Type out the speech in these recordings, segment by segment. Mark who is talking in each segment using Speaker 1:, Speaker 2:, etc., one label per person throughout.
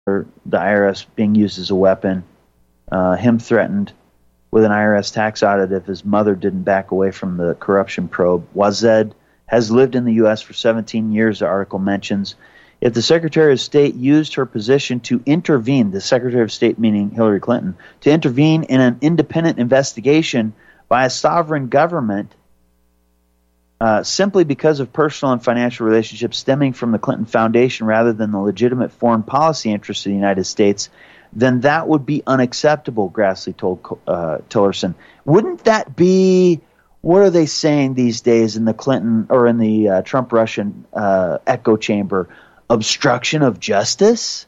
Speaker 1: or the IRS being used as a weapon. Him threatened with an IRS tax audit if his mother didn't back away from the corruption probe. Wazed has lived in the U.S. for 17 years, the article mentions. If the Secretary of State used her position to intervene, the Secretary of State meaning Hillary Clinton, to intervene in an independent investigation by a sovereign government simply because of personal and financial relationships stemming from the Clinton Foundation rather than the legitimate foreign policy interests of the United States, then that would be unacceptable, Grassley told Tillerson. Wouldn't that be, what are they saying these days in the Clinton or in the Trump-Russian echo chamber? Obstruction of justice?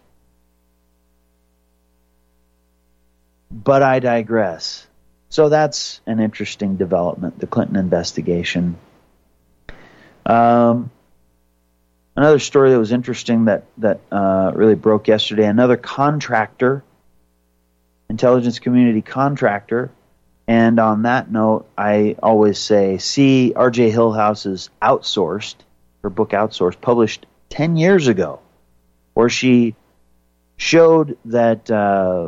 Speaker 1: But I digress. So that's an interesting development, the Clinton investigation. Another story that was interesting that really broke yesterday, another contractor, intelligence community contractor, and on that note, I always say, see R.J. Hillhouse's Outsourced, her book Outsourced, published 10 years ago, where she showed that the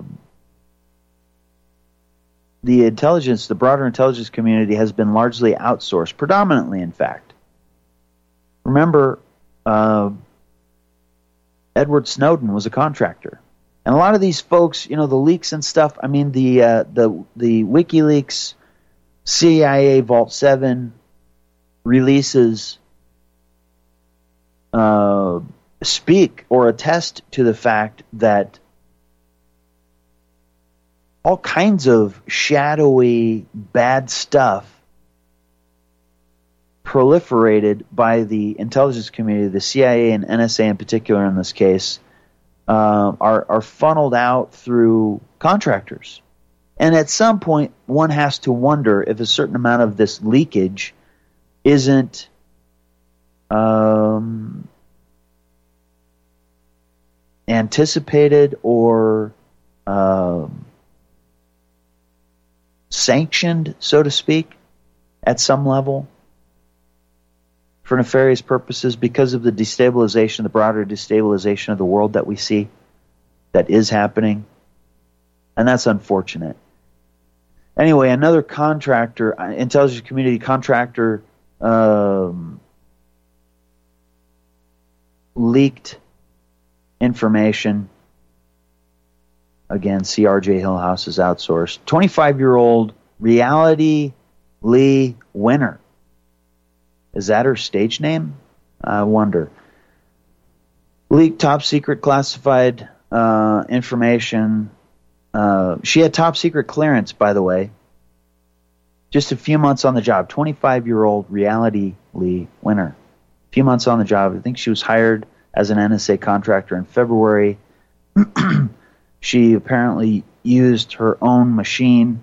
Speaker 1: broader intelligence community has been largely outsourced, predominantly, in fact. Remember, Edward Snowden was a contractor. And a lot of these folks, the leaks and stuff, I mean, the WikiLeaks, CIA Vault 7 releases speak or attest to the fact that all kinds of shadowy, bad stuff proliferated by the intelligence community, the CIA and NSA in particular in this case, are funneled out through contractors. And at some point, one has to wonder if a certain amount of this leakage isn't anticipated or sanctioned, so to speak, at some level for nefarious purposes because of the destabilization, the broader destabilization of the world that we see that is happening. And that's unfortunate. Anyway, another contractor, intelligence community contractor, leaked information. Again, CRJ Hillhouse is outsourced. 25-year-old Reality Lee Winner. Is that her stage name? I wonder. Leaked top secret classified information. She had top secret clearance, by the way. Just a few months on the job. 25-year-old Reality Lee Winner. A few months on the job. I think she was hired as an NSA contractor in February. She apparently used her own machine,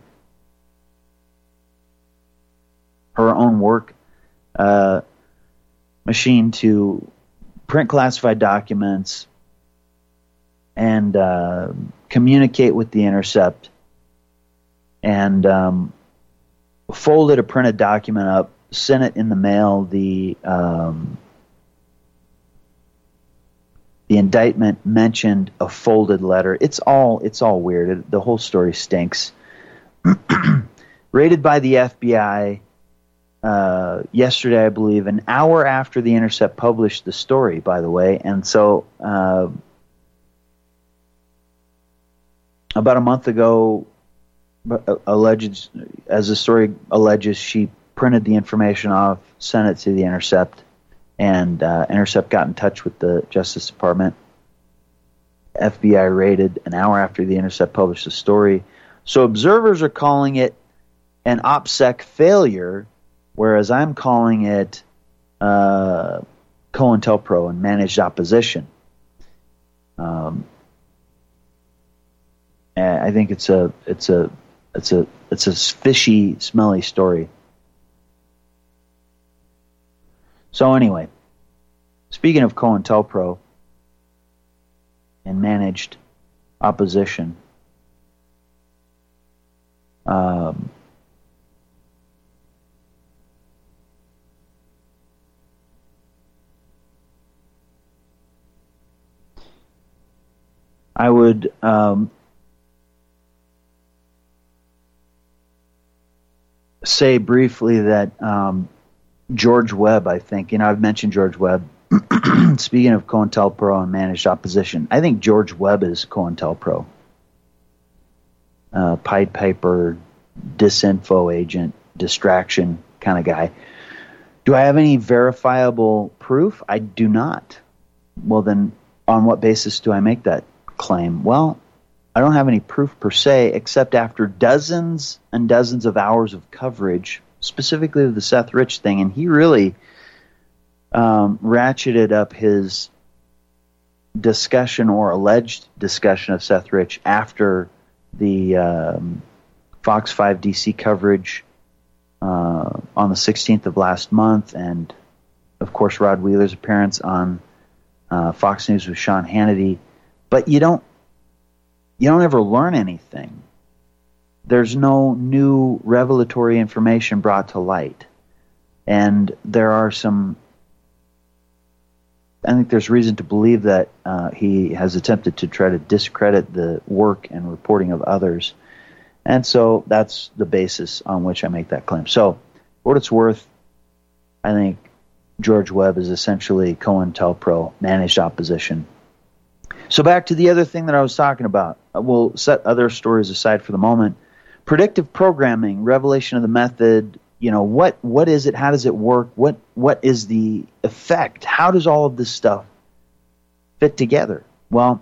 Speaker 1: her own work machine to print classified documents and communicate with the Intercept, and folded a printed document up, sent it in the mail. The indictment mentioned a folded letter. It's all weird. The whole story stinks. Raided by the FBI yesterday, I believe, an hour after the Intercept published the story, by the way. And so about a month ago, alleged, as the story alleges, she printed the information off, sent it to the Intercept, and Intercept got in touch with the Justice Department. FBI raided an hour after the Intercept published the story. So observers are calling it an OPSEC failure, whereas I'm calling it COINTELPRO and managed opposition. I think it's a fishy, smelly story. So anyway, speaking of COINTELPRO and managed opposition, I would say briefly that George Webb, I think, I've mentioned George Webb. Speaking of COINTELPRO and managed opposition, I think George Webb is COINTELPRO. Pied Piper, disinfo agent, distraction kind of guy. Do I have any verifiable proof? I do not. Well, then, on what basis do I make that claim? Well, I don't have any proof per se, except after dozens and dozens of hours of coverage, specifically of the Seth Rich thing, and he really ratcheted up his discussion or alleged discussion of Seth Rich after the Fox 5 DC coverage on the 16th of last month, and of course Rod Wheeler's appearance on Fox News with Sean Hannity. But you don't ever learn anything. There's no new revelatory information brought to light, and I think there's reason to believe that he has attempted to try to discredit the work and reporting of others. And so that's the basis on which I make that claim. So, for what it's worth, I think George Webb is essentially COINTELPRO, managed opposition. So back to the other thing that I was talking about. We'll set other stories aside for the moment. Predictive programming, revelation of the method, what is it? How does it work? What is the effect? How does all of this stuff fit together? Well,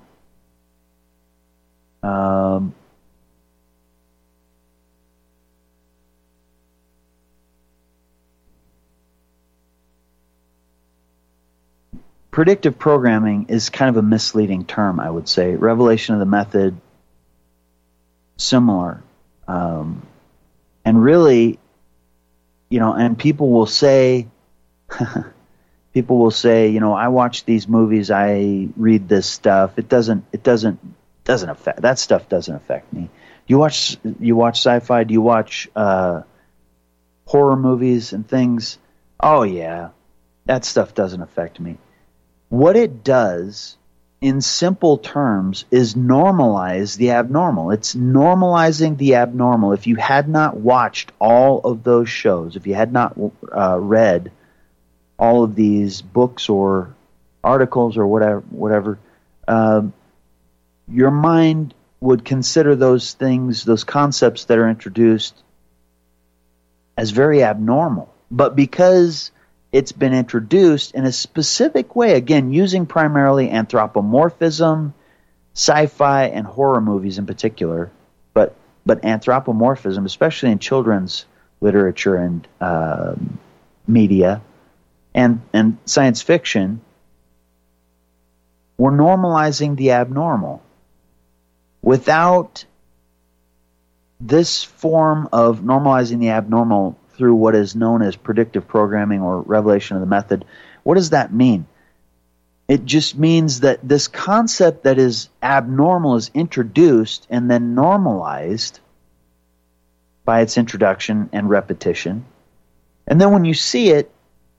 Speaker 1: predictive programming is kind of a misleading term, I would say. Revelation of the method, similar. And really, and people will say, I watch these movies, I read this stuff. It doesn't affect, that stuff doesn't affect me. You watch sci-fi? Do you watch horror movies and things? Oh yeah, that stuff doesn't affect me. What it does, in simple terms, is normalize the abnormal. It's normalizing the abnormal. If you had not watched all of those shows, if you had not read all of these books or articles or whatever, your mind would consider those things, those concepts that are introduced, as very abnormal. But because it's been introduced in a specific way, again, using primarily anthropomorphism, sci-fi, and horror movies in particular, but anthropomorphism, especially in children's literature and media and science fiction, we're normalizing the abnormal. Without this form of normalizing the abnormal through what is known as predictive programming or revelation of the method, what does that mean? It just means that this concept that is abnormal is introduced and then normalized by its introduction and repetition. And then when you see it,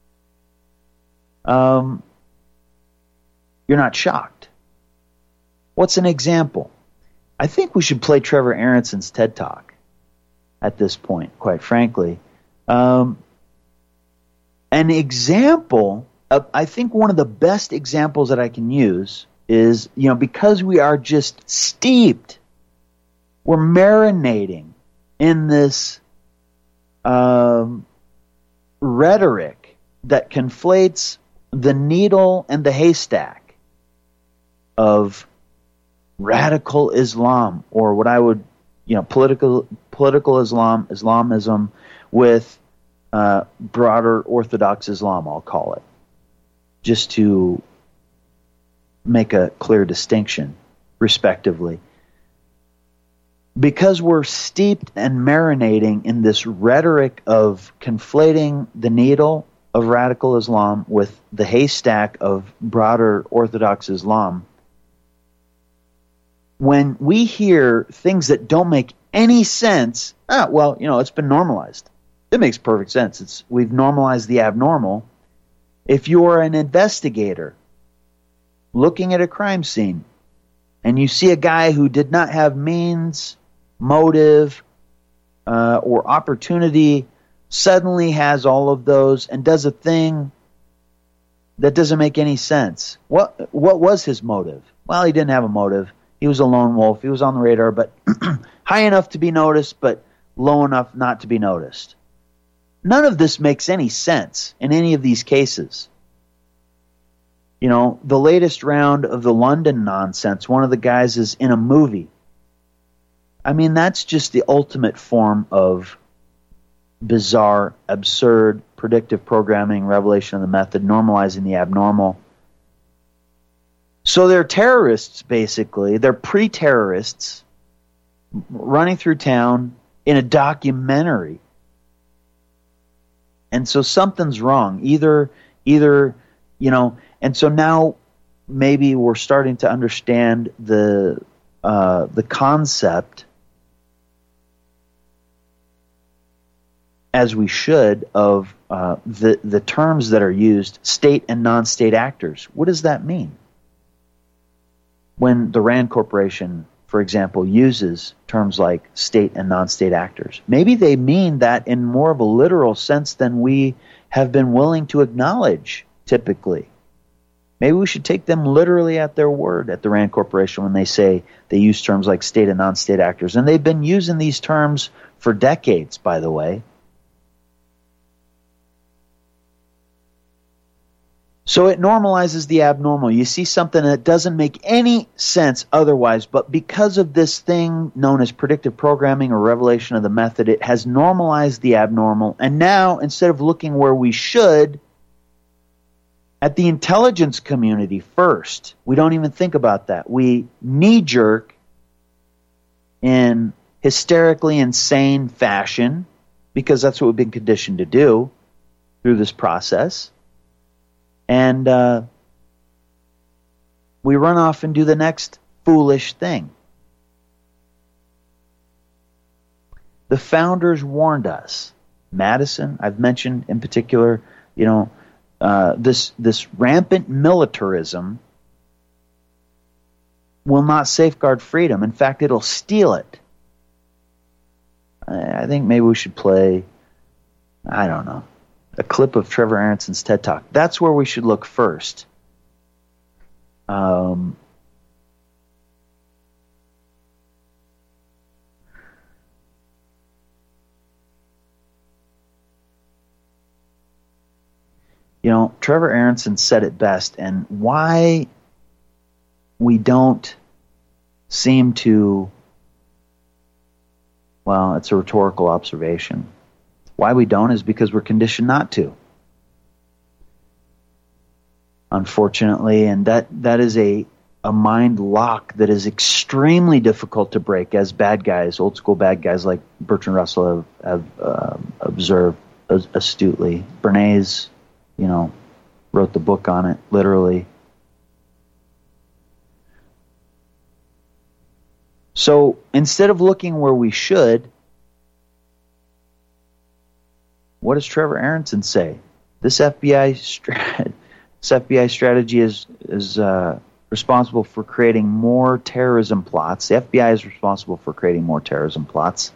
Speaker 1: you're not shocked. What's an example? I think we should play Trevor Aronson's TED Talk at this point, quite frankly. An example, I think one of the best examples that I can use is, because we are just steeped, we're marinating in this rhetoric that conflates the needle and the haystack of radical Islam, or what I would, political Islam, Islamism, with broader Orthodox Islam, I'll call it, just to make a clear distinction, respectively. Because we're steeped and marinating in this rhetoric of conflating the needle of radical Islam with the haystack of broader Orthodox Islam, when we hear things that don't make any sense, it's been normalized. It makes perfect sense. We've normalized the abnormal. If you're an investigator looking at a crime scene and you see a guy who did not have means, motive, or opportunity suddenly has all of those and does a thing that doesn't make any sense. What was his motive? Well, he didn't have a motive. He was a lone wolf. He was on the radar, but high enough to be noticed, but low enough not to be noticed. None of this makes any sense in any of these cases. You know, the latest round of the London nonsense, one of the guys is in a movie. I mean, that's just the ultimate form of bizarre, absurd, predictive programming, revelation of the method, normalizing the abnormal. So they're terrorists, basically. They're pre-terrorists running through town in a documentary. And so something's wrong. Either, you know, and so now maybe we're starting to understand the concept, as we should, of the terms that are used, state and non-state actors. What does that mean? When the Rand Corporation, for example, uses terms like state and non-state actors, maybe they mean that in more of a literal sense than we have been willing to acknowledge typically. Maybe we should take them literally at their word at the Rand Corporation when they say they use terms like state and non-state actors. And they've been using these terms for decades, by the way. So it normalizes the abnormal. You see something that doesn't make any sense otherwise, but because of this thing known as predictive programming or revelation of the method, it has normalized the abnormal. And now, instead of looking where we should, at the intelligence community first, we don't even think about that. We knee-jerk in hysterically insane fashion, because that's what we've been conditioned to do through this process. And we run off and do the next foolish thing. The founders warned us. Madison, I've mentioned in particular, you know, this rampant militarism will not safeguard freedom. In fact, it'll steal it. I think maybe we should play, I don't know, a clip of Trevor Aronson's TED Talk. That's where we should look first. You know, Trevor Aronson said it best, and why we don't seem to, well, it's a rhetorical observation. Why we don't is because we're conditioned not to. Unfortunately, and that is a mind lock that is extremely difficult to break, as bad guys, old school bad guys like Bertrand Russell have observed astutely. Bernays, you know, wrote the book on it, literally. So instead of looking where we should, what does Trevor Aronson say? This FBI strategy is responsible for creating more terrorism plots. The FBI is responsible for creating more terrorism plots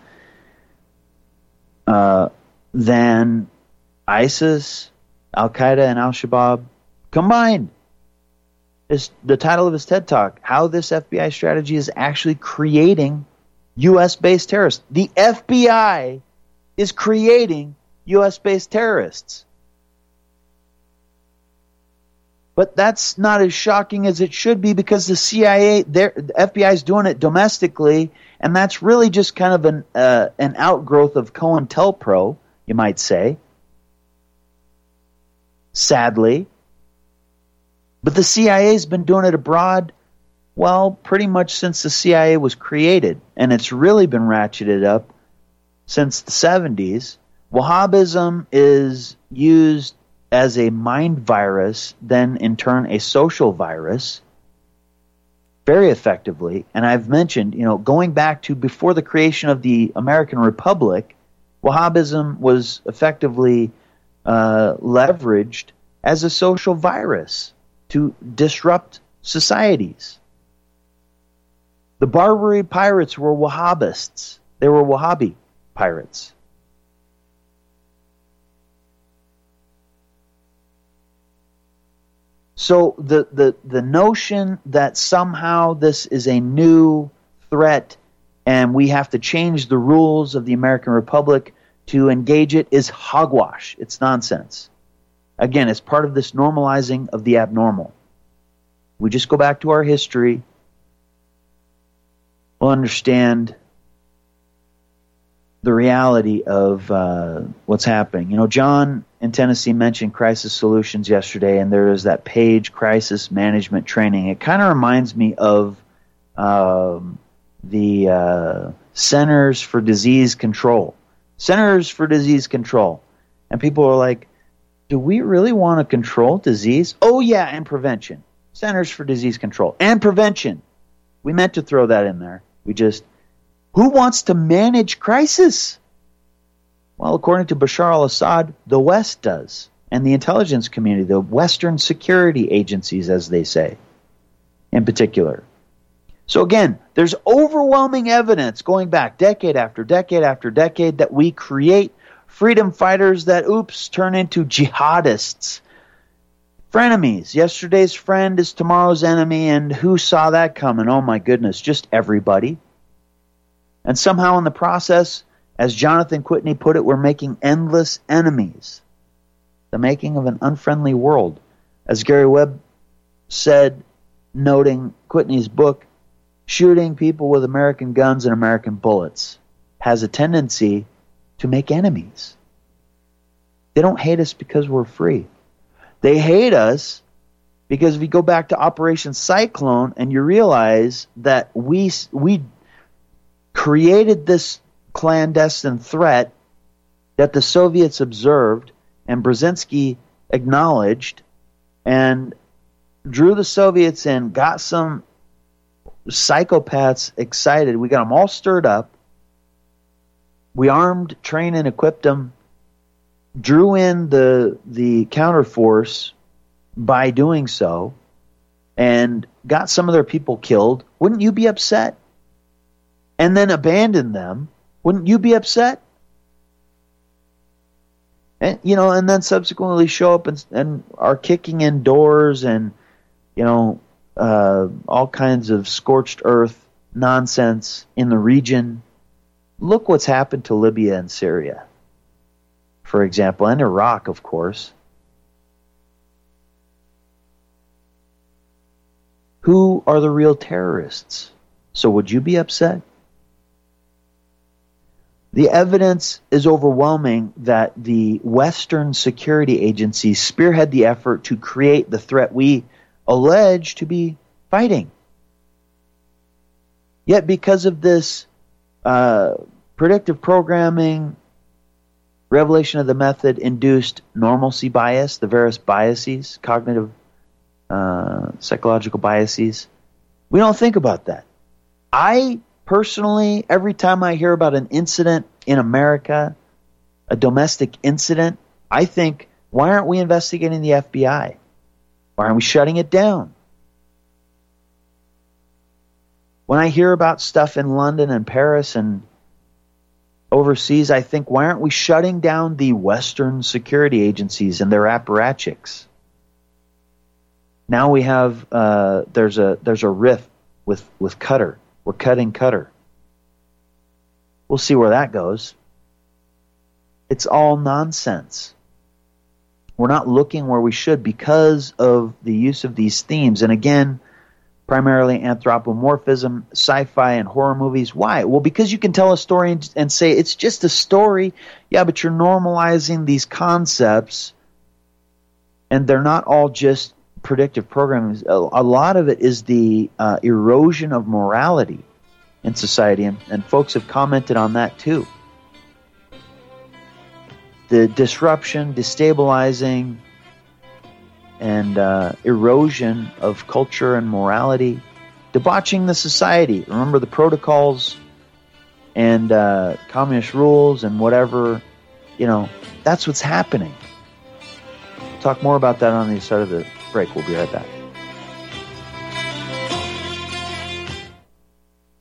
Speaker 1: than ISIS, Al-Qaeda, and Al-Shabaab combined. Is the title of his TED Talk, How This FBI Strategy is Actually Creating U.S.-Based Terrorists. The FBI is creating U.S.-based terrorists. But that's not as shocking as it should be, because the CIA, the FBI is doing it domestically, and that's really just kind of an outgrowth of COINTELPRO, you might say. Sadly. But the CIA has been doing it abroad, well, pretty much since the CIA was created. And it's really been ratcheted up since the 70s. Wahhabism is used as a mind virus, then in turn a social virus, very effectively. And I've mentioned, you know, going back to before the creation of the American Republic, Wahhabism was effectively leveraged as a social virus to disrupt societies. The Barbary pirates were Wahhabists. They were Wahhabi pirates. So the notion that somehow this is a new threat and we have to change the rules of the American Republic to engage it is hogwash. It's nonsense. Again, it's part of this normalizing of the abnormal. We just go back to our history, we'll understand the reality of what's happening. You know, John in Tennessee mentioned crisis solutions yesterday, and there is that page, crisis management training. It kind of reminds me of the Centers for Disease Control. Centers for Disease Control. And people are like, do we really want to control disease? Oh, yeah, and prevention. Centers for Disease Control. And prevention. We meant to throw that in there. Who wants to manage crisis? Well, according to Bashar al-Assad, the West does. And the intelligence community, the Western security agencies, as they say, in particular. So again, there's overwhelming evidence going back decade after decade after decade that we create freedom fighters that, turn into jihadists. Frenemies. Yesterday's friend is tomorrow's enemy, and who saw that coming? Oh my goodness, just everybody. And somehow in the process, as Jonathan Whitney put it, we're making endless enemies. The making of an unfriendly world. As Gary Webb said, noting Whitney's book, shooting people with American guns and American bullets has a tendency to make enemies. They don't hate us because we're free. They hate us because if you go back to Operation Cyclone and you realize that we created this clandestine threat that the Soviets observed and Brzezinski acknowledged and drew the Soviets in, got some psychopaths excited. We got them all stirred up. We armed, trained, and equipped them, drew in the counterforce by doing so, and got some of their people killed. Wouldn't you be upset? And then abandoned them. Wouldn't you be upset? And and then subsequently show up and are kicking in doors and all kinds of scorched earth nonsense in the region. Look what's happened to Libya and Syria, for example, and Iraq, of course. Who are the real terrorists? So would you be upset? The evidence is overwhelming that the Western security agencies spearhead the effort to create the threat we allege to be fighting. Yet because of this predictive programming, revelation of the method induced normalcy bias, the various biases, cognitive, psychological biases, we don't think about that. I personally, every time I hear about an incident in America, a domestic incident, I think, why aren't we investigating the FBI? Why aren't we shutting it down? When I hear about stuff in London and Paris and overseas, I think, why aren't we shutting down the Western security agencies and their apparatchiks? Now we have there's a rift with Qatar. We're cutting Qatar. We'll see where that goes. It's all nonsense. We're not looking where we should because of the use of these themes. And again, primarily anthropomorphism, sci-fi, and horror movies. Why? Well, because you can tell a story and say, it's just a story. Yeah, but you're normalizing these concepts, and they're not all just predictive programming. A lot of it is the erosion of morality in society, and folks have commented on that too. The disruption, destabilizing, and erosion of culture and morality, debauching the society. Remember the protocols and communist rules and whatever, that's what's happening. Talk more about that on the side of the break. We'll be right back.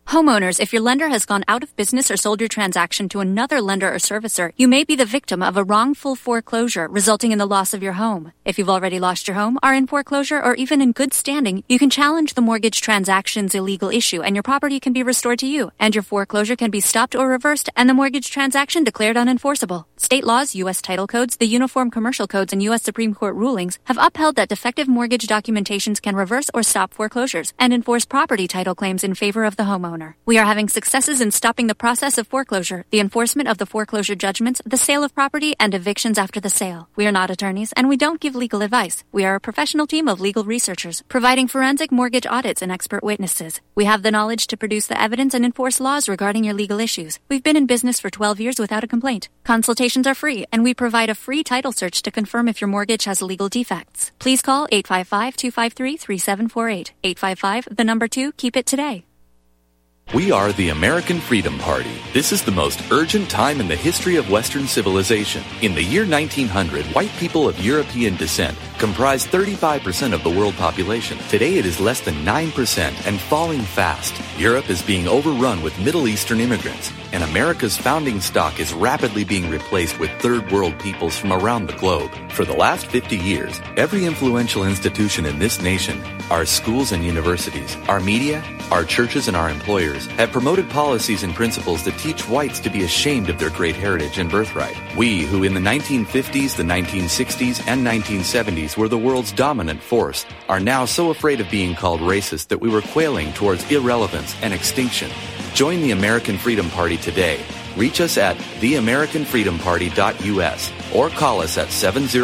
Speaker 2: Homeowners, if your lender has gone out of business or sold your transaction to another lender or servicer, you may be the victim of a wrongful foreclosure, resulting in the loss of your home. If you've already lost your home, are in foreclosure, or even in good standing, you can challenge the mortgage transaction's illegal issue, and your property can be restored to you, and your foreclosure can be stopped or reversed, and the mortgage transaction declared unenforceable. State laws, U.S. title codes, the Uniform Commercial Codes, and U.S. Supreme Court rulings have upheld that defective mortgage documentations can reverse or stop foreclosures and enforce property title claims in favor of the homeowner. We are having successes in stopping the process of foreclosure, the enforcement of the foreclosure judgments, the sale of property, and evictions after the sale. We are not attorneys, and we don't give legal advice. We are a professional team of legal researchers, providing forensic mortgage audits and expert witnesses. We have the knowledge to produce the evidence and enforce laws regarding your legal issues. We've been in business for 12 years without a complaint. Consultations are free, and we provide a free title search to confirm if your mortgage has legal defects. Please call 855-253-3748. 855, keep it today.
Speaker 3: We are the American Freedom Party. This is the most urgent time in the history of Western civilization. In the year 1900, white people of European descent comprised 35% of the world population. Today it is less than 9% and falling fast. Europe is being overrun with Middle Eastern immigrants, and America's founding stock is rapidly being replaced with third world peoples from around the globe. For the last 50 years, every influential institution in this nation, our schools and universities, our media, our churches, and our employers have promoted policies and principles that teach whites to be ashamed of their great heritage and birthright. We, who in the 1950s, the 1960s, and 1970s were the world's dominant force, are now so afraid of being called racist that we were quailing towards irrelevance and extinction. Join the American Freedom Party today. Reach us at theamericanfreedomparty.us or call us at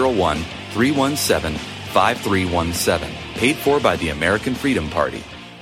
Speaker 3: 701-317-5317. Paid for by the American Freedom Party.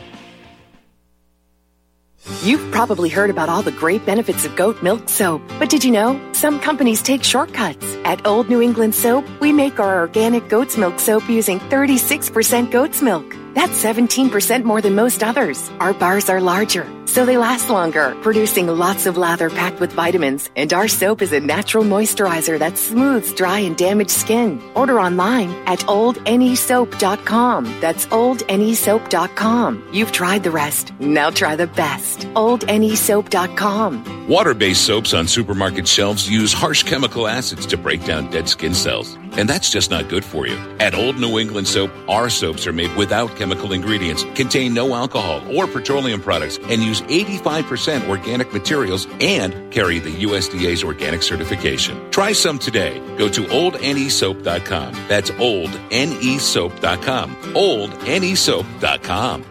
Speaker 4: You've probably heard about all the great benefits of goat milk soap, but did you know some companies take shortcuts? At Old New England Soap, we make our organic goat's milk soap using 36% goat's milk. That's 17% more than most others. Our bars are larger, so they last longer, producing lots of lather packed with vitamins. And our soap is a natural moisturizer that smooths dry and damaged skin. Order online at oldnesoap.com. That's oldnesoap.com. You've tried the rest. Now try the best. oldnesoap.com.
Speaker 5: Water-based soaps on supermarket shelves use harsh chemical acids to break down dead skin cells. And that's just not good for you. At Old New England Soap, our soaps are made without chemical ingredients, contain no alcohol or petroleum products, and use 85% organic materials and carry the USDA's organic certification. Try some today. Go to oldnesoap.com. That's oldnesoap.com. oldnesoap.com.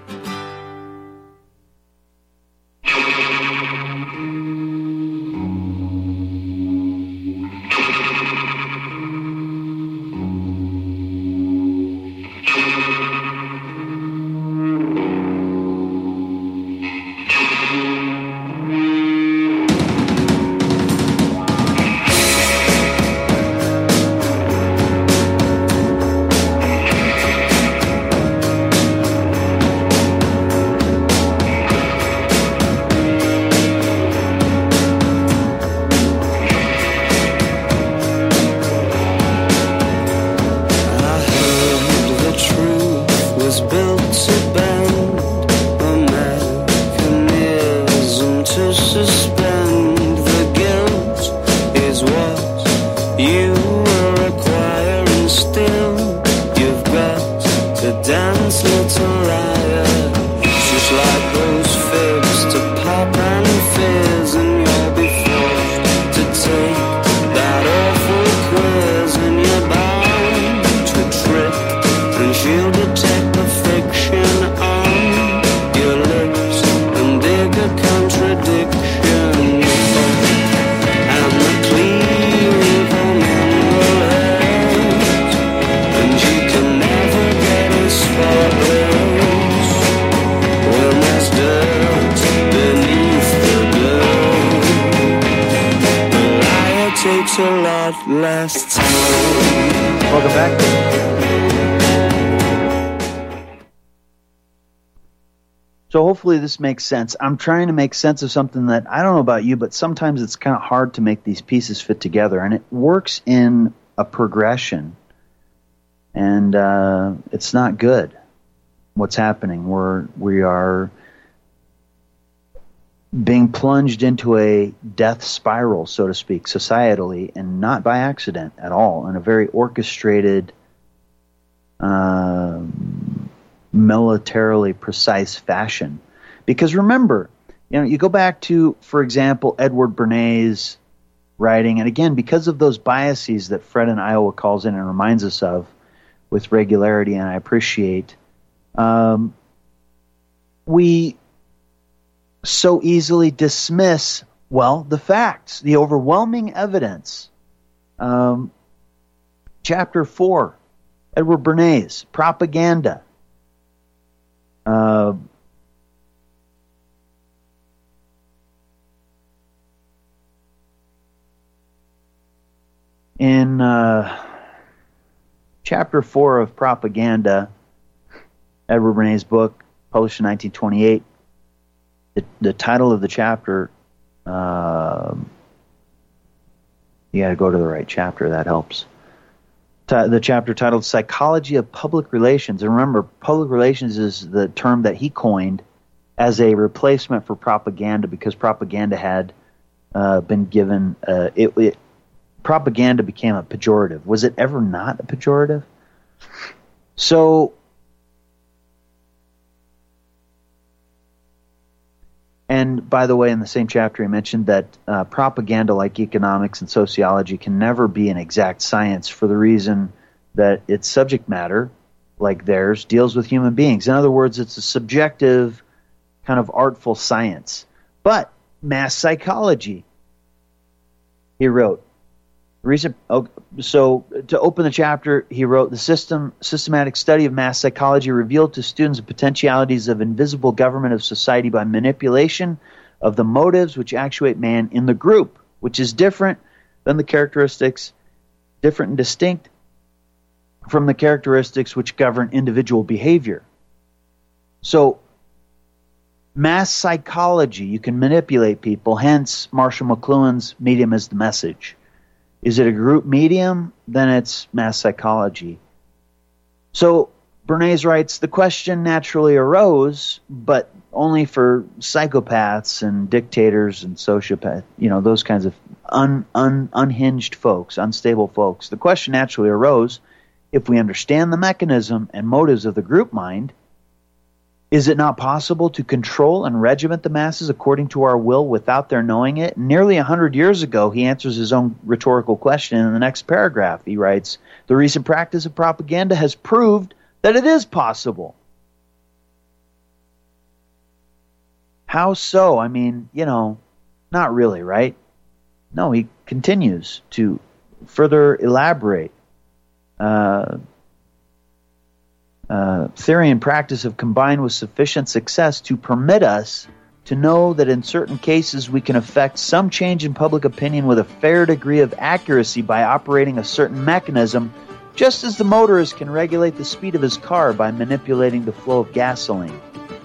Speaker 1: Welcome back. So hopefully this makes sense. I'm trying to make sense of something that I don't know about you, but sometimes it's kind of hard to make these pieces fit together, and it works in a progression, and it's not good what's happening. We are being plunged into a death spiral, so to speak, societally, and not by accident at all, in a very orchestrated, militarily precise fashion. Because remember, you go back to, for example, Edward Bernays' writing, and again, because of those biases that Fred in Iowa calls in and reminds us of with regularity, and I appreciate, we so easily dismiss, the facts, the overwhelming evidence. Chapter 4, Edward Bernays, propaganda. In Chapter 4 of Propaganda, Edward Bernays' book, published in 1928, the title of the chapter, you got to go to the right chapter, that helps. The chapter titled Psychology of Public Relations. And remember, public relations is the term that he coined as a replacement for propaganda, because propaganda had been given, propaganda became a pejorative. Was it ever not a pejorative? So, and by the way, in the same chapter, he mentioned that propaganda, like economics and sociology, can never be an exact science for the reason that its subject matter, like theirs, deals with human beings. In other words, it's a subjective, kind of artful science. But mass psychology, he wrote. So to open the chapter, he wrote, the systematic study of mass psychology revealed to students the potentialities of invisible government of society by manipulation of the motives which actuate man in the group, which is different than the characteristics, different and distinct from the characteristics which govern individual behavior. So mass psychology, you can manipulate people, hence Marshall McLuhan's medium is the message. Is it a group medium? Then it's mass psychology. So Bernays writes, the question naturally arose, but only for psychopaths and dictators and sociopaths, those kinds of unhinged folks, unstable folks. The question naturally arose, if we understand the mechanism and motives of the group mind, is it not possible to control and regiment the masses according to our will without their knowing it? Nearly 100 years ago, he answers his own rhetorical question in the next paragraph. He writes, the recent practice of propaganda has proved that it is possible. How so? I mean, not really, right? No, he continues to further elaborate. Theory and practice have combined with sufficient success to permit us to know that in certain cases we can effect some change in public opinion with a fair degree of accuracy by operating a certain mechanism, just as the motorist can regulate the speed of his car by manipulating the flow of gasoline.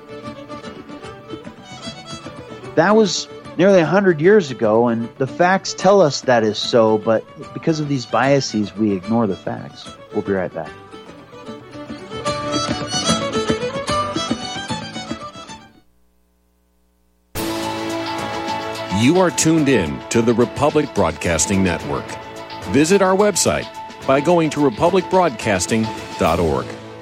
Speaker 1: That was nearly 100 years ago, and the facts tell us that is so, but because of these biases, we ignore the facts. We'll be right back.
Speaker 6: You are tuned in to the Republic Broadcasting Network. Visit our website by going to republicbroadcasting.org.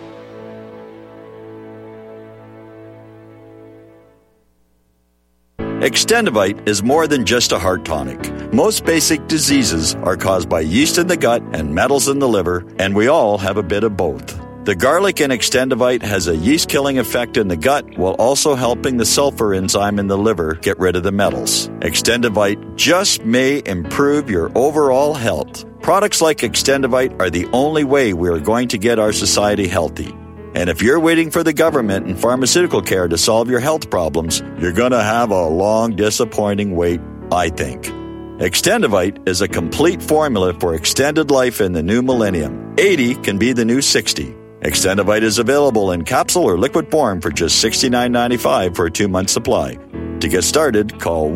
Speaker 7: Extendivite is more than just a heart tonic. Most basic diseases are caused by yeast in the gut and metals in the liver, and we all have a bit of both. The garlic in Extendivite has a yeast-killing effect in the gut while also helping the sulfur enzyme in the liver get rid of the metals. Extendivite just may improve your overall health. Products like Extendivite are the only way we are going to get our society healthy. And if you're waiting for the government and pharmaceutical care to solve your health problems, you're going to have a long, disappointing wait, I think. Extendivite is a complete formula for extended life in the new millennium. 80 can be the new 60. Extendivite is available in capsule or liquid form for just $69.95 for a 2-month supply. To get started, call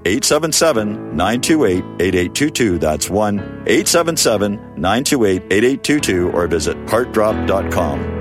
Speaker 7: 1-877-928-8822. That's 1-877-928-8822 or visit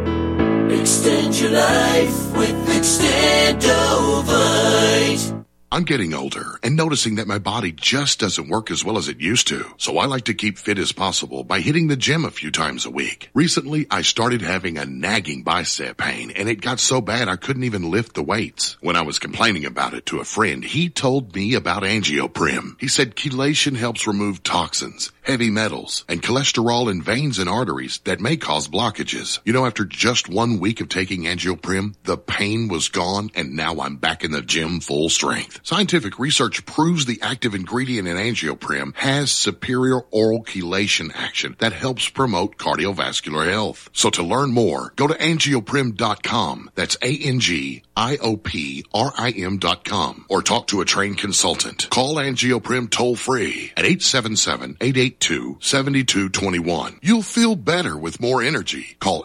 Speaker 7: heartdrop.com.
Speaker 8: Extend your life with Extendovite. I'm getting older and noticing that my body just doesn't work as well as it used to. So I like to keep fit as possible by hitting the gym a few times a week. Recently, I started having a nagging bicep pain, and it got so bad I couldn't even lift the weights. When I was complaining about it to a friend, he told me about AngioPrim. He said chelation helps remove toxins, heavy metals, and cholesterol in veins and arteries that may cause blockages. You know, after just 1 week of taking AngioPrim, the pain was gone, and now I'm back in the gym full strength. Scientific research proves the active ingredient in AngioPrim has superior oral chelation action that helps promote cardiovascular health. So to learn more, go to angioprim.com. That's ANGIOPRIM.com, or talk to a trained consultant. Call AngioPrim toll free at 877-882-7221. You'll feel better with more energy. Call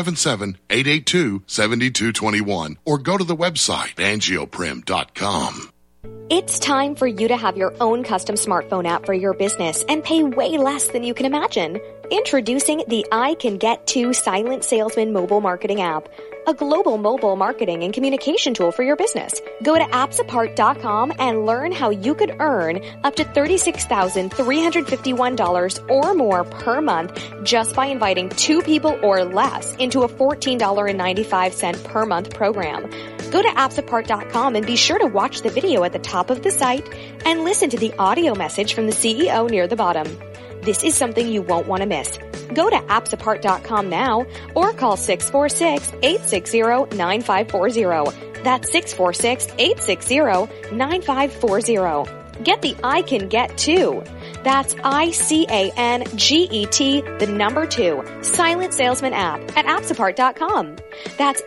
Speaker 8: 877-882-7221 or go to the website angioprim.com.
Speaker 9: It's time for you to have your own custom smartphone app for your business and pay way less than you can imagine. Introducing the I Can Get To Silent Salesman mobile marketing app, a global mobile marketing and communication tool for your business. Go to appsapart.com and learn how you could earn up to $36,351 or more per month just by inviting 2 people or less into a $14.95 per month program. Go to appsapart.com and be sure to watch the video at the top of the site and listen to the audio message from the CEO near the bottom. This is something you won't want to miss. Go to appsapart.com now or call 646-860-9540. That's 646-860-9540. Get the I Can Get To. That's ICANGET, the number 2, Silent Salesman app at appsapart.com. That's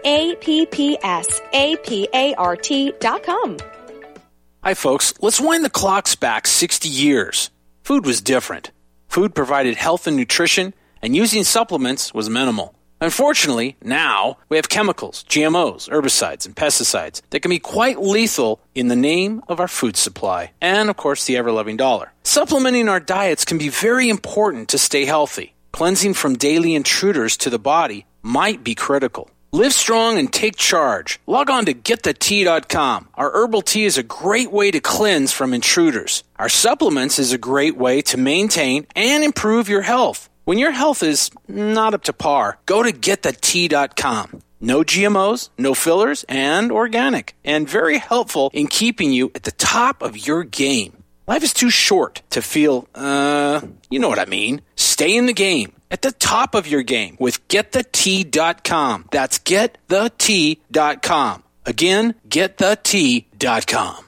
Speaker 9: APPSAPART.com.
Speaker 10: Hi folks, let's wind the clocks back 60 years. Food was different. Food provided health and nutrition, and using supplements was minimal. Unfortunately, now we have chemicals, GMOs, herbicides, and pesticides that can be quite lethal in the name of our food supply, and of course the ever-loving dollar. Supplementing our diets can be very important to stay healthy. Cleansing from daily intruders to the body might be critical. Live strong and take charge. Log on to getthetea.com. Our herbal tea is a great way to cleanse from intruders. Our supplements is a great way to maintain and improve your health. When your health is not up to par, go to getthetea.com. No GMOs, no fillers, and organic, and very helpful in keeping you at the top of your game. Life is too short to feel, you know what I mean. Stay in the game, at the top of your game with getthetea.com. That's getthetea.com. Again, getthetea.com.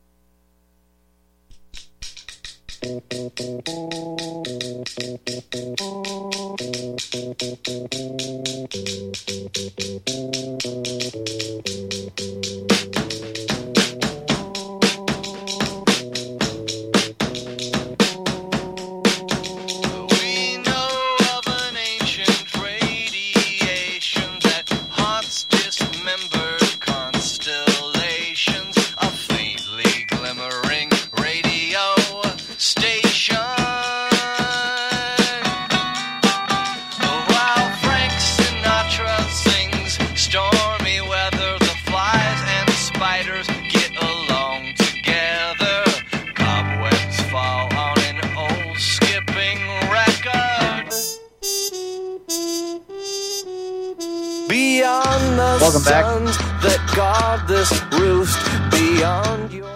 Speaker 1: Welcome back.
Speaker 11: That guard this roost beyond your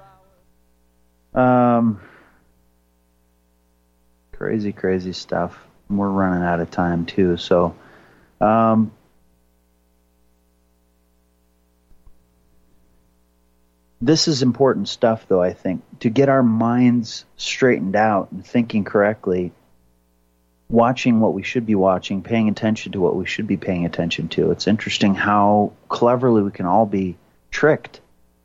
Speaker 1: crazy stuff. We're running out of time too, so this is important stuff, though. I think to get our minds straightened out and thinking correctly, watching what we should be watching, paying attention to what we should be paying attention to. It's interesting how cleverly we can all be tricked.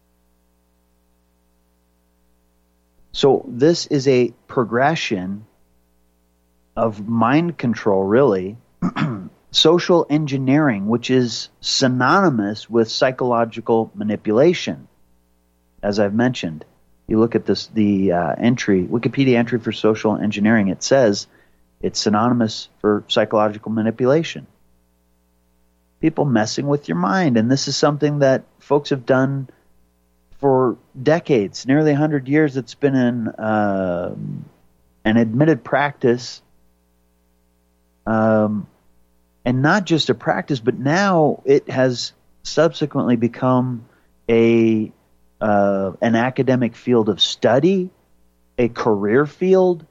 Speaker 1: So this is a progression of mind control, really. Social engineering, which is synonymous with psychological manipulation. As I've mentioned, you look at this, the Wikipedia entry for social engineering, it says it's synonymous for psychological manipulation. People messing with your mind. And this is something that folks have done for decades, nearly 100 years, it's been an admitted practice, and not just a practice, but now it has subsequently become an academic field of study, a career field.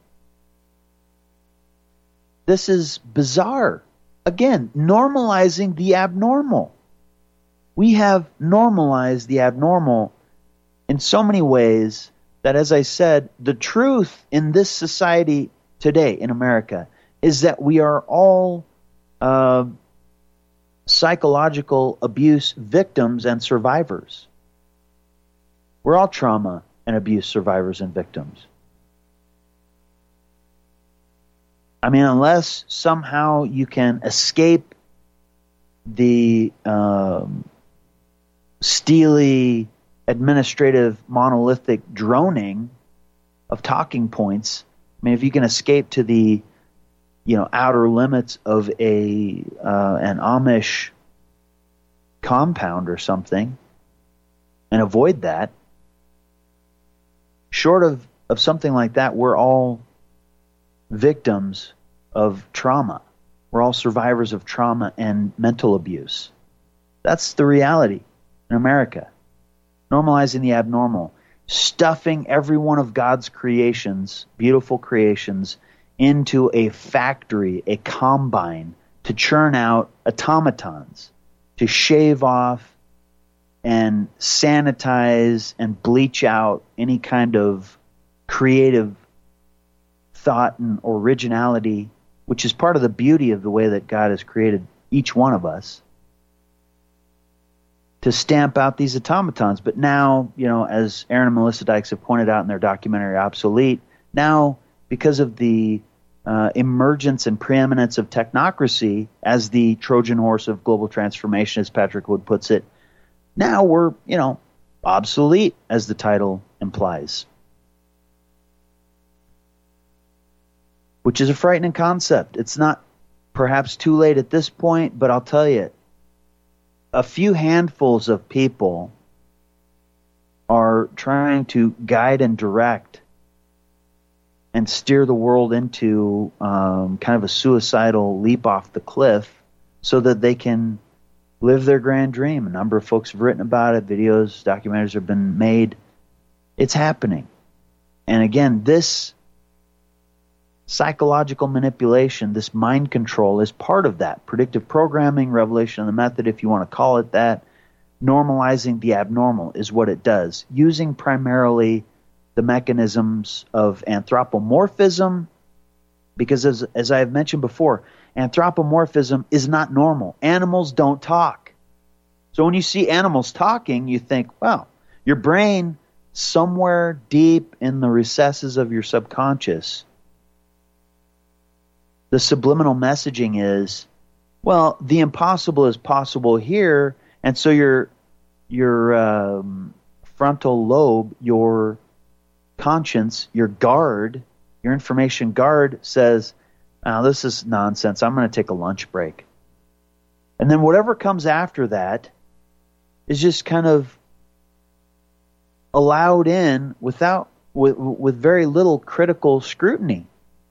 Speaker 1: This is bizarre. Again, normalizing the abnormal. We have normalized the abnormal in so many ways that, as I said, the truth in this society today in America is that we are all psychological abuse victims and survivors. We're all trauma and abuse survivors and victims. I mean, unless somehow you can escape the steely, administrative, monolithic droning of talking points. I mean, if you can escape to the, outer limits of an Amish compound or something, and avoid that, short of something like that, we're all victims of trauma. We're all survivors of trauma and mental abuse. That's the reality in America. Normalizing the abnormal. Stuffing every one of God's creations, beautiful creations, into a factory, a combine, to churn out automatons, to shave off and sanitize and bleach out any kind of creative thought and originality, which is part of the beauty of the way that God has created each one of us, to stamp out these automatons. But now, as Aaron and Melissa Dykes have pointed out in their documentary Obsolete, now, because of the emergence and preeminence of technocracy as the Trojan horse of global transformation, as Patrick Wood puts it, now we're, obsolete, as the title implies. Which is a frightening concept. It's not perhaps too late at this point, but I'll tell you, a few handfuls of people are trying to guide and direct and steer the world into kind of a suicidal leap off the cliff so that they can live their grand dream. A number of folks have written about it. Videos, documentaries have been made. It's happening. And again, this psychological manipulation, this mind control, is part of that. Predictive programming, revelation of the method, if you want to call it that. Normalizing the abnormal is what it does, using primarily the mechanisms of anthropomorphism, because as I have mentioned before, anthropomorphism is not normal. Animals don't talk. So when you see animals talking, you think, well, your brain, somewhere deep in the recesses of your subconscious, the subliminal messaging is, well, the impossible is possible here, and so your frontal lobe, your conscience, your guard, your information guard says, oh, this is nonsense. I'm going to take a lunch break. And then whatever comes after that is just kind of allowed in with very little critical scrutiny.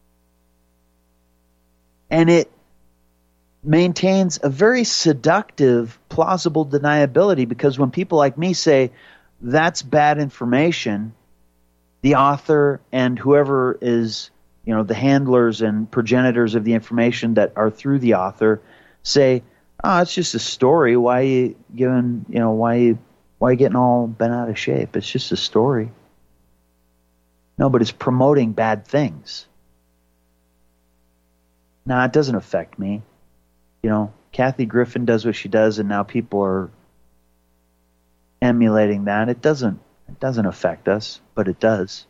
Speaker 1: And it maintains a very seductive, plausible deniability, because when people like me say, that's bad information, the author and whoever is, the handlers and progenitors of the information that are through the author say, oh, it's just a story. Why are you giving, why are you getting all bent out of shape? It's just a story. No, but it's promoting bad things. Nah, it doesn't affect me. Kathy Griffin does what she does, and now people are emulating that. It doesn't affect us, but it does.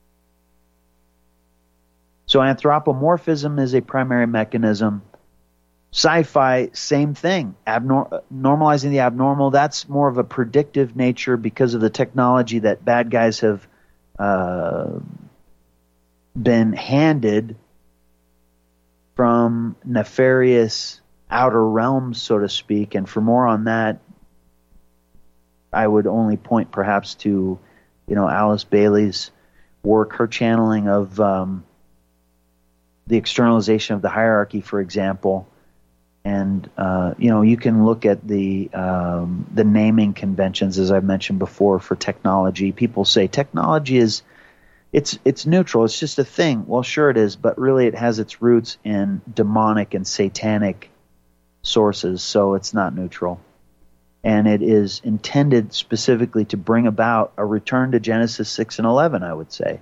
Speaker 1: So anthropomorphism is a primary mechanism. Sci-fi, same thing. Normalizing the abnormal, that's more of a predictive nature because of the technology that bad guys have been handed from nefarious outer realms, so to speak. And for more on that, I would only point perhaps to Alice Bailey's work, her channeling of the externalization of the hierarchy, for example. And, you can look at the naming conventions, as I've mentioned before, for technology. People say technology it's neutral. It's just a thing. Well, sure it is, but really it has its roots in demonic and satanic sources, so it's not neutral. And it is intended specifically to bring about a return to Genesis 6 and 11, I would say.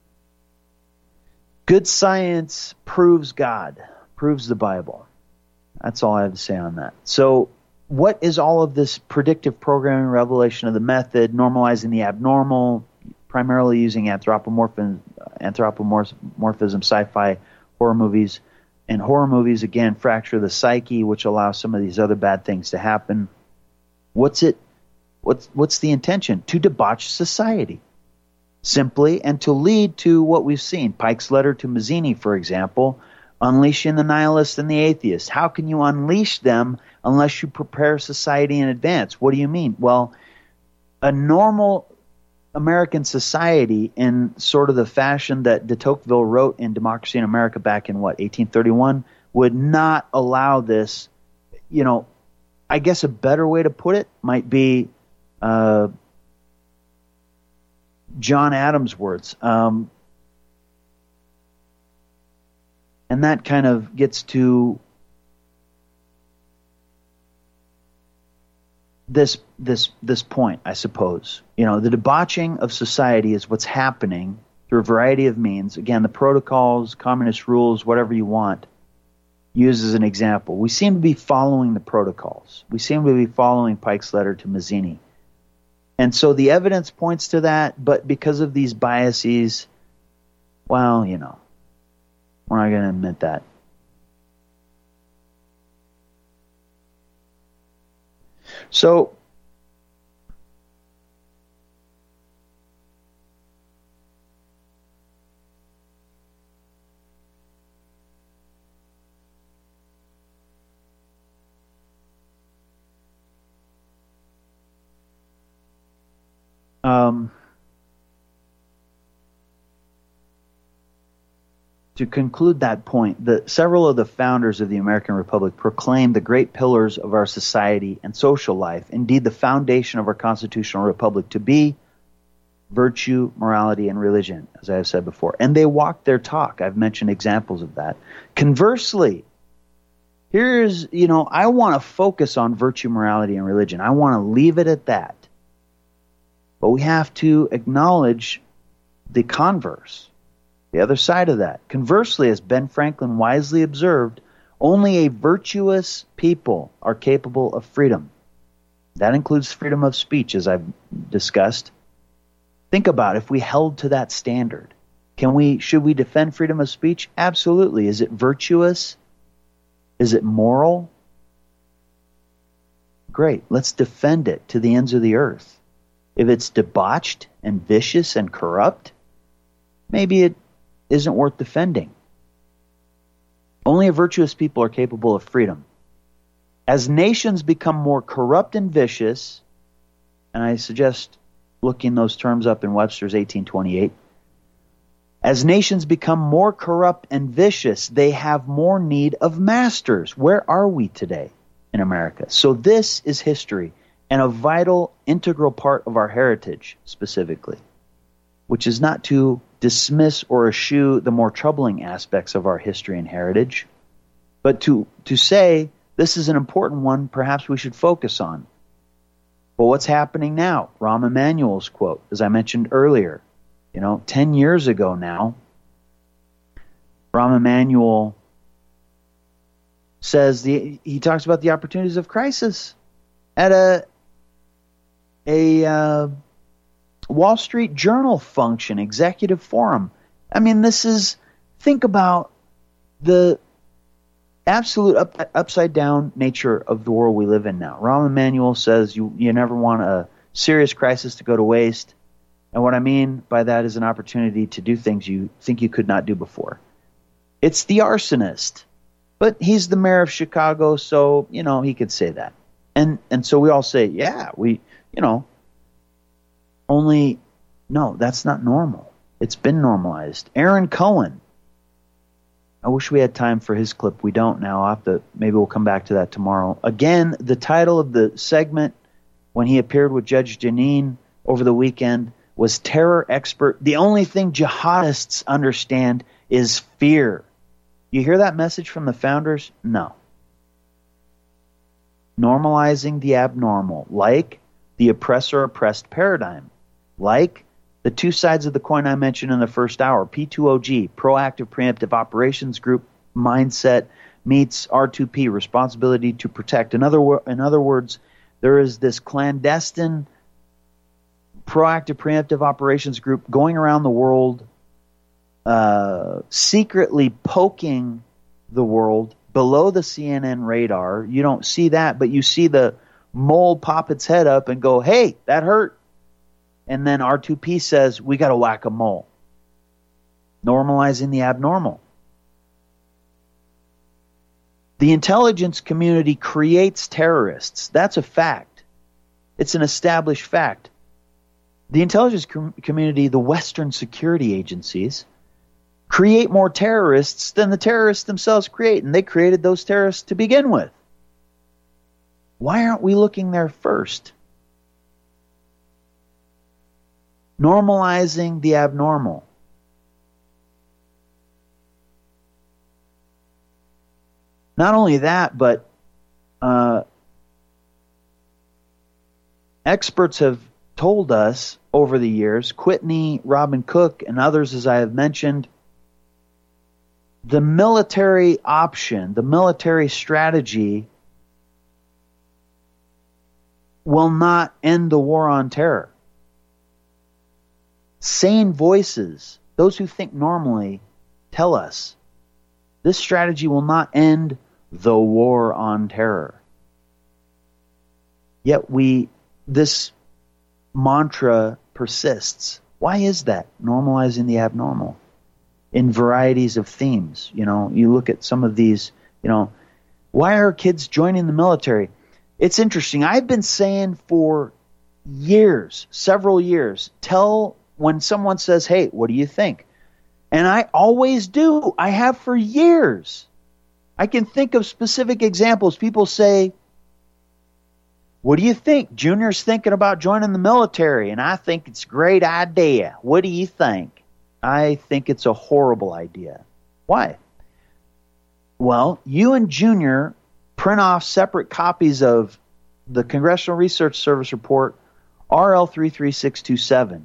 Speaker 1: Good science proves God, proves the Bible. That's all I have to say on that. So what is all of this predictive programming, revelation of the method, normalizing the abnormal, primarily using anthropomorphism, sci-fi, horror movies? And horror movies, again, fracture the psyche, which allows some of these other bad things to happen. What's the intention? To debauch society, simply, and to lead to what we've seen. Pike's letter to Mazzini, for example, unleashing the nihilist and the atheist. How can you unleash them unless you prepare society in advance? What do you mean? Well, a normal American society, in sort of the fashion that de Tocqueville wrote in Democracy in America back in, 1831, would not allow this. I guess a better way to put it might be John Adams' words. And that kind of gets to this point, I suppose. The debauching of society is what's happening through a variety of means. Again, the protocols, communist rules, whatever you want, used as an example. We seem to be following the protocols. We seem to be following Pike's letter to Mazzini. And so the evidence points to that, but because of these biases, well, we're not going to admit that. So, to conclude that point, several of the founders of the American Republic proclaimed the great pillars of our society and social life, indeed the foundation of our constitutional republic, to be virtue, morality, and religion, as I have said before. And they walked their talk. I've mentioned examples of that. Conversely, I want to focus on virtue, morality, and religion. I want to leave it at that. But we have to acknowledge the converse. The other side of that. Conversely, as Ben Franklin wisely observed, only a virtuous people are capable of freedom. That includes freedom of speech, as I've discussed. Think about if we held to that standard. Should we defend freedom of speech? Absolutely. Is it virtuous? Is it moral? Great. Let's defend it to the ends of the earth. If it's debauched and vicious and corrupt, maybe it isn't worth defending. Only a virtuous people are capable of freedom. As nations become more corrupt and vicious, and I suggest looking those terms up in Webster's 1828, as nations become more corrupt and vicious, they have more need of masters. Where are we today in America? So this is history and a vital, integral part of our heritage specifically, which is not to dismiss or eschew the more troubling aspects of our history and heritage, but to say this is an important one perhaps we should focus on. But what's happening now? Rahm Emanuel's quote, as I mentioned earlier, 10 years ago now, Rahm Emanuel says he talks about the opportunities of crisis at a Wall Street Journal function, executive forum. I mean, think about the absolute upside down nature of the world we live in now. Rahm Emanuel says you never want a serious crisis to go to waste. And what I mean by that is an opportunity to do things you think you could not do before. It's the arsonist, but he's the mayor of Chicago, so, he could say that. And so we all say, yeah, only No, that's not normal. It's been normalized. Aaron Cohen. I wish we had time for his clip. We don't now. Maybe we'll come back to that tomorrow. Again, the title of the segment when he appeared with Judge Jeanine over the weekend was Terror Expert. The only thing jihadists understand is fear. You hear that message from the founders? No. Normalizing the abnormal, like the oppressor-oppressed paradigm, like the two sides of the coin I mentioned in the first hour, P2OG, Proactive Preemptive Operations Group mindset meets R2P, responsibility to protect. In other words, there is this clandestine Proactive Preemptive Operations Group going around the world, secretly poking the world below the CNN radar. You don't see that, but you see the mole pop its head up and go, hey, that hurt. And then R2P says, we got to whack a mole. Normalizing the abnormal. The intelligence community creates terrorists. That's a fact. It's an established fact. The intelligence community, the Western security agencies, create more terrorists than the terrorists themselves create. And they created those terrorists to begin with. Why aren't we looking there first? Normalizing the abnormal. Not only that, but experts have told us over the years, Whitney, Robin Cook, and others, as I have mentioned, the military option, the military strategy will not end the war on terror. Sane voices, those who think normally, tell us this strategy will not end the war on terror. Yet this mantra persists. Why is that? Normalizing the abnormal in varieties of themes. You look at some of these, why are kids joining the military? It's interesting. I've been saying for years, several years, when someone says, hey, what do you think? And I always do. I have for years. I can think of specific examples. People say, what do you think? Junior's thinking about joining the military, and I think it's a great idea. What do you think? I think it's a horrible idea. Why? Well, you and Junior print off separate copies of the Congressional Research Service report, RL 33627.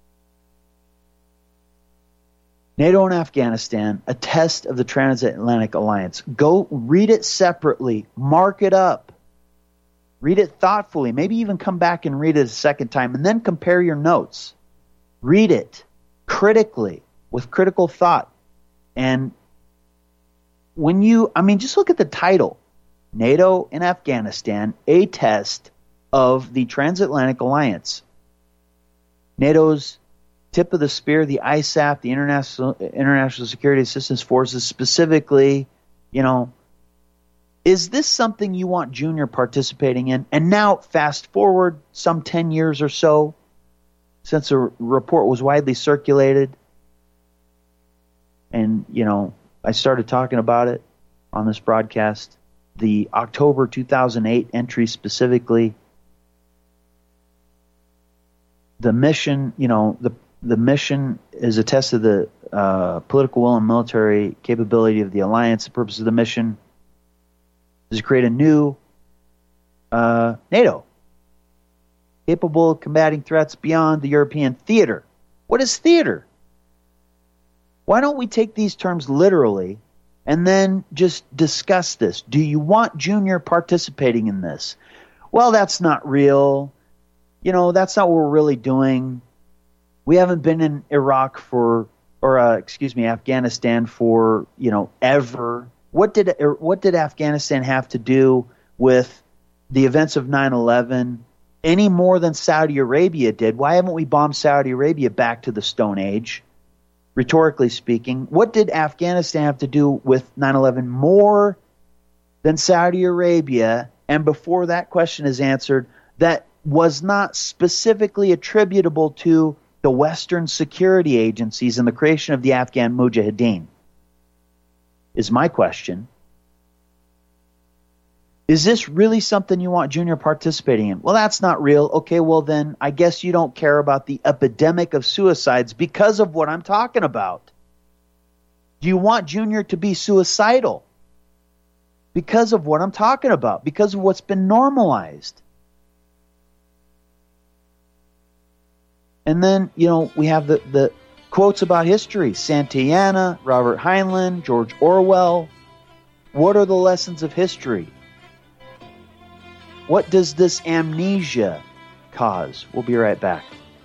Speaker 1: NATO and Afghanistan, a test of the transatlantic alliance. Go read it separately. Mark it up. Read it thoughtfully. Maybe even come back and read it a second time, and then compare your notes. Read it critically, with critical thought. And just look at the title. NATO and Afghanistan, a test of the transatlantic alliance. NATO's tip of the spear, the ISAF, the International Security Assistance Forces, specifically, is this something you want Junior participating in? And now, fast forward some 10 years or so since the report was widely circulated, and, I started talking about it on this broadcast, the October 2008 entry specifically, the mission, the mission is a test of the political will and military capability of the alliance. The purpose of the mission is to create a new NATO, capable of combating threats beyond the European theater. What is theater? Why don't we take these terms literally and then just discuss this? Do you want Junior participating in this? Well, that's not real. That's not what we're really doing. We haven't been in Afghanistan for, ever. What did Afghanistan have to do with the events of 9/11 any more than Saudi Arabia did? Why haven't we bombed Saudi Arabia back to the Stone Age? Rhetorically speaking, what did Afghanistan have to do with 9/11 more than Saudi Arabia? And before that question is answered, that was not specifically attributable to the Western security agencies and the creation of the Afghan Mujahideen? Is my question. Is this really something you want Junior participating in? Well, that's not real. Okay, well then I guess you don't care about the epidemic of suicides because of what I'm talking about. Do you want Junior to be suicidal? Because of what I'm talking about. Because of what's been normalized. And then, we have the quotes about history. Santayana, Robert Heinlein, George Orwell. What are the lessons of history? What does this amnesia cause? We'll be right back.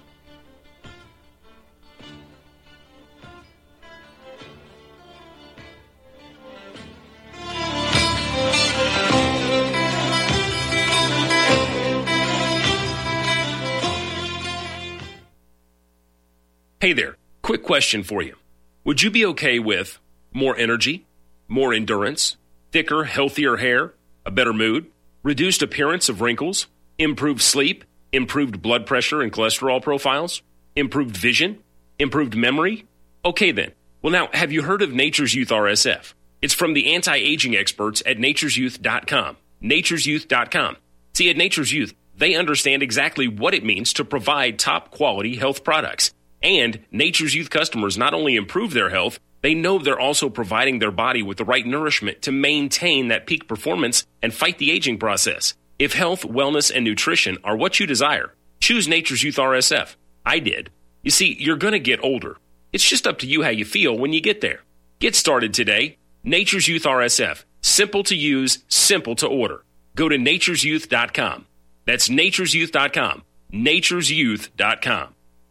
Speaker 12: Hey there, quick question for you. Would you be okay with more energy, more endurance, thicker, healthier hair, a better mood, reduced appearance of wrinkles, improved sleep, improved blood pressure and cholesterol profiles, improved vision, improved memory? Okay then. Well now, have you heard of Nature's Youth RSF? It's from the anti-aging experts at nature'syouth.com. Nature'syouth.com. See, at Nature's Youth, they understand exactly what it means to provide top quality health products. And Nature's Youth customers not only improve their health, they know they're also providing their body with the right nourishment to maintain that peak performance and fight the aging process. If health, wellness, and nutrition are what you desire, choose Nature's Youth RSF. I did. You see, you're going to get older. It's just up to you how you feel when you get there. Get started today. Nature's Youth RSF. Simple to use, simple to order. Go to nature'syouth.com. That's nature'syouth.com. nature'syouth.com.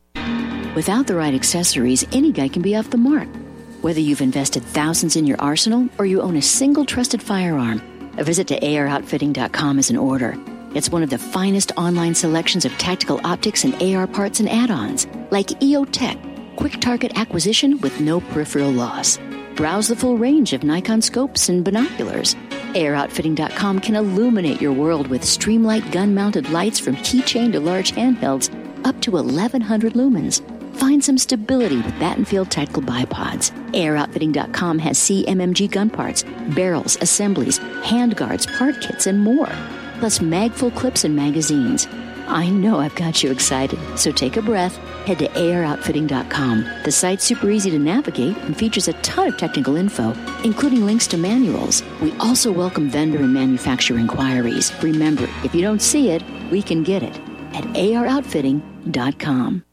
Speaker 13: Without the right accessories, any guy can be off the mark. Whether you've invested thousands in your arsenal or you own a single trusted firearm, a visit to AROutfitting.com is in order. It's one of the finest online selections of tactical optics and AR parts and add-ons, like EOTech, quick target acquisition with no peripheral loss. Browse the full range of Nikon scopes and binoculars. AROutfitting.com can illuminate your world with Streamlight gun-mounted lights from keychain to large handhelds up to 1,100 lumens. Find some stability with Battenfield Tactical Bipods. AirOutfitting.com has CMMG gun parts, barrels, assemblies, handguards, part kits, and more. Plus magful clips and magazines. I know I've got you excited, so take a breath. Head to AirOutfitting.com. The site's super easy to navigate and features a ton of technical info, including links to manuals. We also welcome vendor and manufacturer inquiries. Remember, if you don't see it, we can get it at AirOutfitting.com.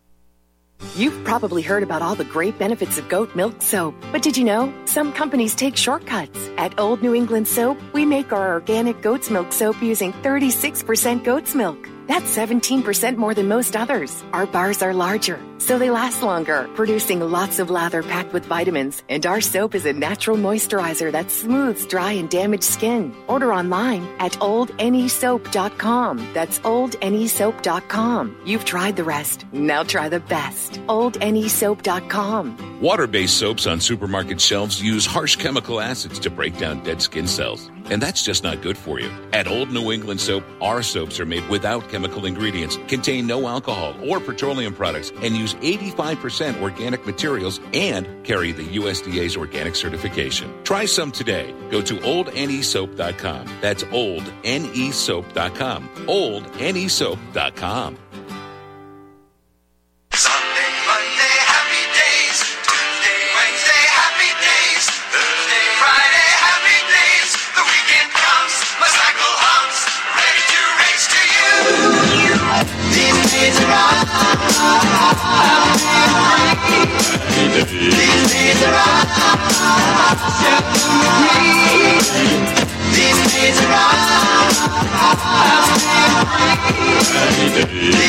Speaker 4: You've probably heard about all the great benefits of goat milk soap, but did you know some companies take shortcuts? At Old New England Soap, we make our organic goat's milk soap using 36% goat's milk. That's 17% more than most others. Our bars are larger, so they last longer, producing lots of lather packed with vitamins. And our soap is a natural moisturizer that smooths dry and damaged skin. Order online at oldnesoap.com. That's oldnesoap.com. You've tried the rest. Now try the best. oldnesoap.com.
Speaker 5: Water-based soaps on supermarket shelves use harsh chemical acids to break down dead skin cells. And that's just not good for you. At Old New England Soap, our soaps are made without chemical ingredients, contain no alcohol or petroleum products, and use 85% organic materials and carry the USDA's organic certification. Try some today. Go to oldnesoap.com. That's oldnesoap.com. oldnesoap.com.
Speaker 14: These days are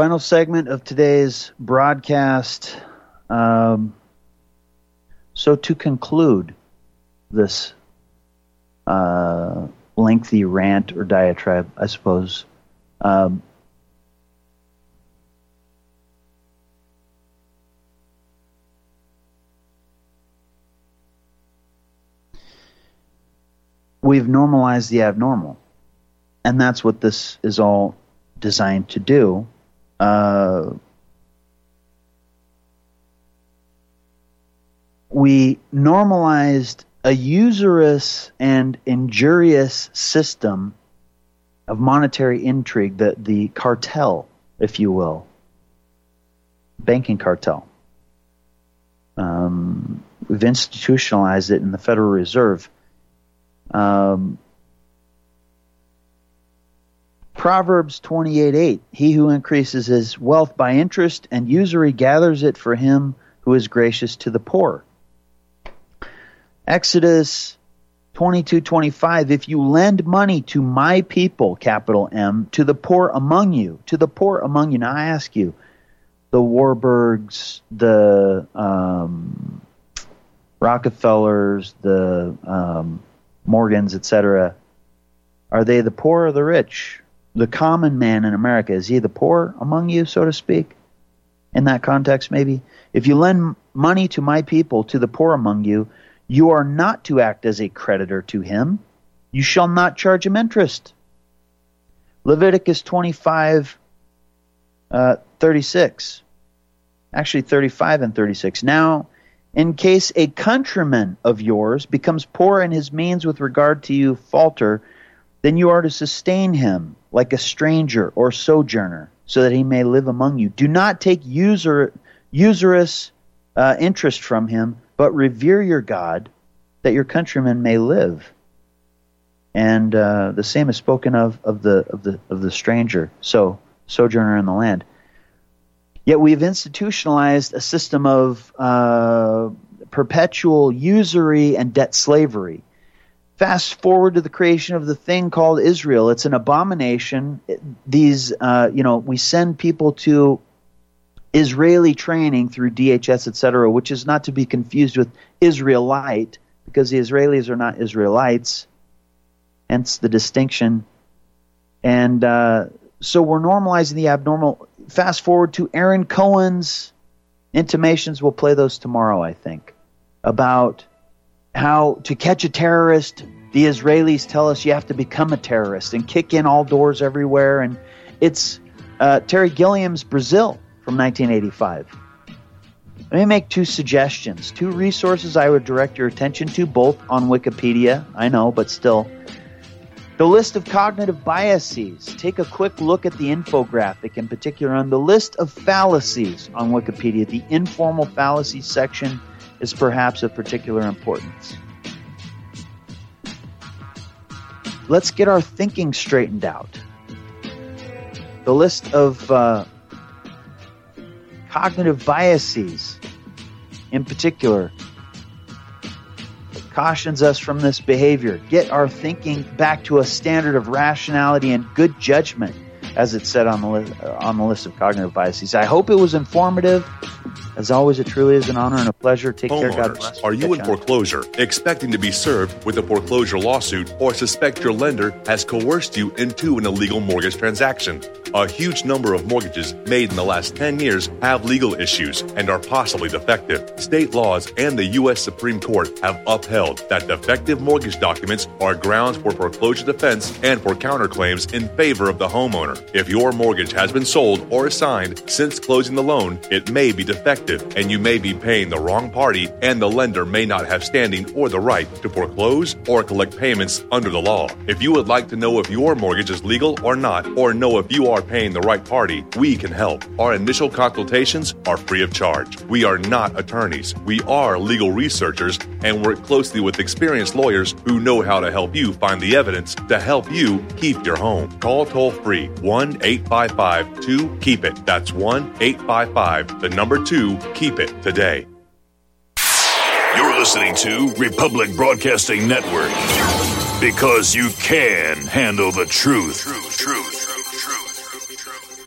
Speaker 1: Final segment of today's broadcast. So to conclude this lengthy rant or diatribe, I suppose, we've normalized the abnormal. And that's what this is all designed to do. We normalized a usurious and injurious system of monetary intrigue, the cartel, if you will, banking cartel. We've institutionalized it in the Federal Reserve. Proverbs 28:8, he who increases his wealth by interest and usury gathers it for him who is gracious to the poor. Exodus 22:25, if you lend money to my people, capital M, to the poor among you. Now I ask you, the Warburgs, the Rockefellers, the Morgans, etc., are they the poor or the rich? The common man in America, is he the poor among you, so to speak? In that context, maybe. If you lend money to my people, to the poor among you, you are not to act as a creditor to him. You shall not charge him interest. Leviticus 25:36. Actually, 35 and 36. Now, in case a countryman of yours becomes poor and his means with regard to you falter, then you are to sustain him like a stranger or sojourner, so that he may live among you. Do not take usurious interest from him, but revere your God, that your countrymen may live. And the same is spoken of the stranger, so sojourner in the land. Yet we've institutionalized a system of perpetual usury and debt slavery. Fast forward to the creation of the thing called Israel. It's an abomination. These, we send people to Israeli training through DHS, etc., which is not to be confused with Israelite, because the Israelis are not Israelites, hence the distinction. And so we're normalizing the abnormal. Fast forward to Aaron Cohen's intimations. We'll play those tomorrow, I think, about how to catch a terrorist. The Israelis tell us you have to become a terrorist and kick in all doors everywhere. And it's Terry Gilliam's Brazil from 1985. Let me make two suggestions, two resources I would direct your attention to, both on Wikipedia. I know, but still. The list of cognitive biases. Take a quick look at the infographic, in particular on the list of fallacies on Wikipedia. The informal fallacies section is perhaps of particular importance. Let's get our thinking straightened out. The list of cognitive biases, in particular, cautions us from this behavior. Get our thinking back to a standard of rationality and good judgment, as it said on the list of cognitive biases. I hope it was informative. As always, it truly is an honor and a pleasure. Take care. God bless.
Speaker 14: Are you in foreclosure, expecting to be served with a foreclosure lawsuit, or suspect your lender has coerced you into an illegal mortgage transaction? A huge number of mortgages made in the last 10 years have legal issues and are possibly defective. State laws and the U.S. Supreme Court have upheld that defective mortgage documents are grounds for foreclosure defense and for counterclaims in favor of the homeowner. If your mortgage has been sold or assigned since closing the loan, it may be defective, and you may be paying the wrong party, and the lender may not have standing or the right to foreclose or collect payments under the law. If you would like to know if your mortgage is legal or not, or know if you are paying the right party, we can help. Our initial consultations are free of charge. We are not attorneys. We are legal researchers and work closely with experienced lawyers who know how to help you find the evidence to help you keep your home. Call toll-free 1-855-2-KEEP-IT. That's 1-855-2-KEEP-IT today.
Speaker 15: You're listening to Republic Broadcasting Network, because you can handle the truth.